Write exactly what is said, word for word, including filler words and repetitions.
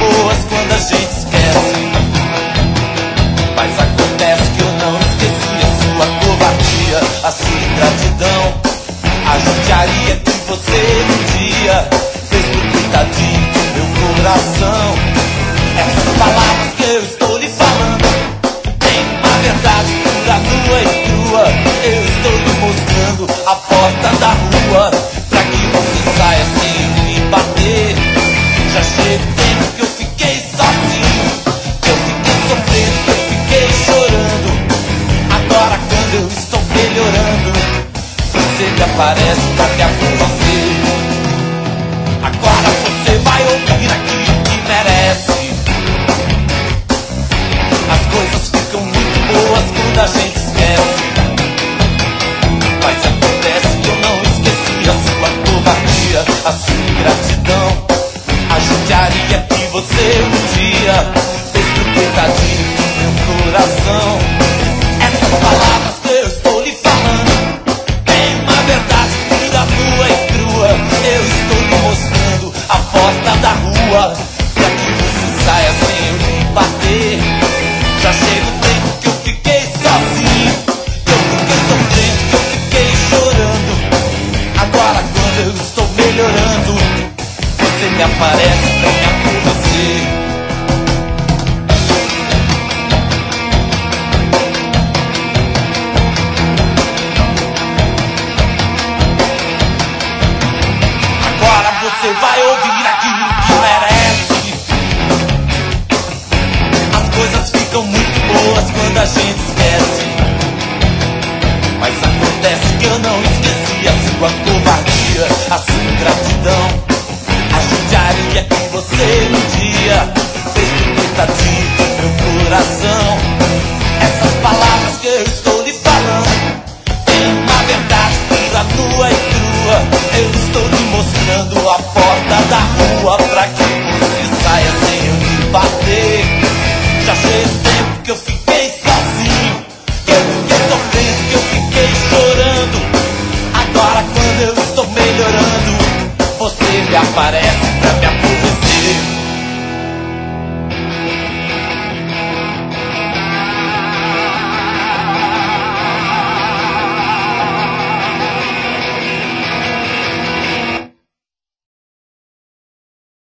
boas quando a gente esquece. Mas acontece que eu não esqueci a sua covardia, a sua ingratidão, a judiaria que você um dia fez pro coitadinho do meu coração. Essas palavras que eu estou lhe falando tem uma verdade pura, nua e crua. Eu estou lhe mostrando a porta da rua pra que você saia sem me bater. Já chega o tempo que eu fiquei sozinho, que eu fiquei sofrendo, que eu fiquei chorando. Agora quando eu estou melhorando, você me aparece pra me aborrecer. Agora você vai ouvir aquilo que merece. As coisas ficam muito boas quando a gente esquece. Mas acontece que eu não esqueci a sua covardia, a sua ingratidão, a judiaria que você um dia fez pro coitadinho do meu coração. Essas palavras que eu estou lhe falando tem uma verdade pura, nua e crua. Eu estou lhe mostrando a porta da rua pra que você saia sem eu lhe bater. Já chega o tempo que eu fiquei sozinho, que eu fiquei sofrendo, que eu fiquei chorando. Agora quando eu estou melhorando, você me aparece pra me aborrecer. Agora você vai ouvir aquilo que merece. As coisas ficam muito boas quando a gente esquece. Mas acontece que eu não esqueci a sua covardia, a sua ingratidão, a judiaria que você um dia fez pro coitadinho do meu coração. Essas palavras que eu estou lhe falando tem uma verdade pura, nua e crua. Eu estou lhe mostrando a porta da rua pra que você saia sem eu lhe bater. Já chega o tempo que eu fiquei sozinho, que eu fiquei sofrendo, que eu fiquei chorando. Agora quando eu estou melhorando, você me aparece